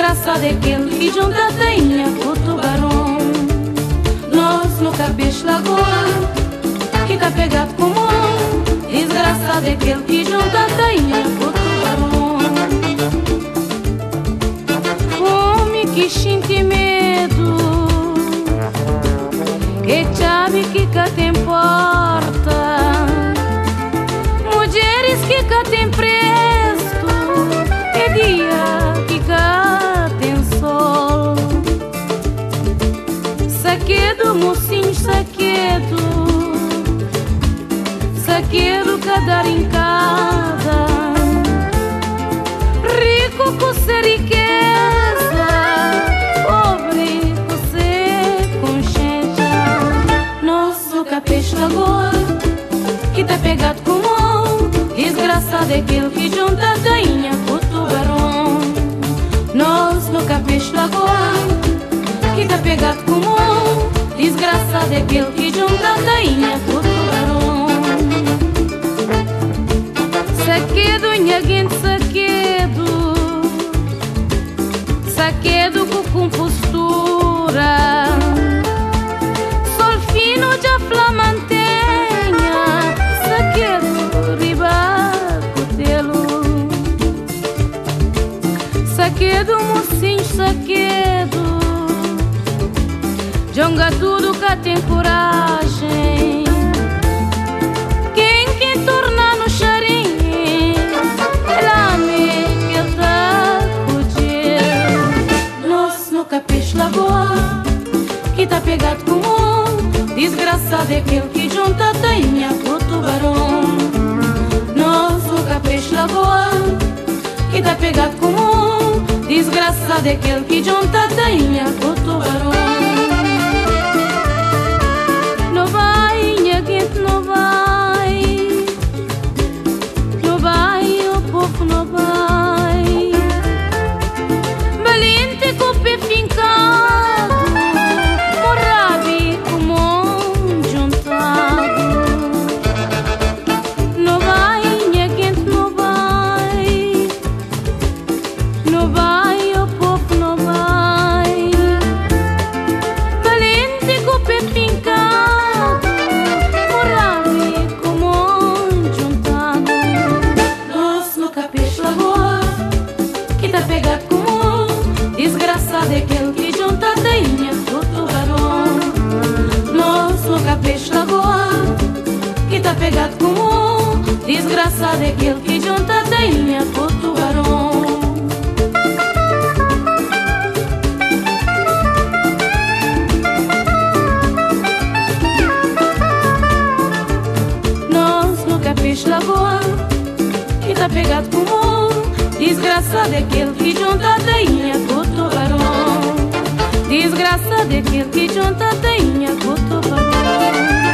desgraçado é aquele que junta a tainha com o tubarão. Nós no cabeça lagoa, que tá pegado com o mão. Desgraçado é aquele que junta a tainha com o tubarão. Homem que sente medo, que chave que cá tem porta, mulheres que cá tem presto, é dia que cá tem sol. Saquedo, mocinho, saquedo, saquedo cada rincada, rico com sua riqueza, pobre com sua consciência. Nosso capecho lagoa, que tá pegado com mão. Desgraçado é aquele que junta a tainha com o tubarão. Nós no capecho lagoa, que tá pegado com mão. Desgraçado é aquele que junta a tainha com o tubarão. Saquedo, nhaguente, saquedo, saquedo com compostura, sol fino de flamantenha, saquedo, riba, cotelo. Saquedo, mocinho, saquedo, jonga tudo que tem coragem. Quem torna no charinho, ela me quer dar cuidar. Nós no capecho lagoa, que tá pegado com um. Desgraçado é aquele que junta a tainha com o tubarão. Nós no capecho lagoa, que tá pegado com um. Desgraçado é aquele que junta a tainha com o tubarão. Não vai, nhaguente, não vai, não vai, o povo não vai. Valente com o pé fincado, morrabi com o mão juntado. Não vai, nhaguente, não vai, não vai, o povo não vai. Valente com o pé fincado, morrabi com o mão juntado. Nós no capecho lagoa, que tá pegado com o mão. Desgraçado é aquele que junta a tainha com o tubarão. Nós no capecho lagoa, que tá pegado com o mão. Desgraçado é aquele que junta a tainha com o tubarão. Nós no capecho lagoa, que tá pegado com o mão. Desgraçado é aquele que junta a tainha com o tubarão. Desgraçado é aquele que junta a tainha com o tubarão.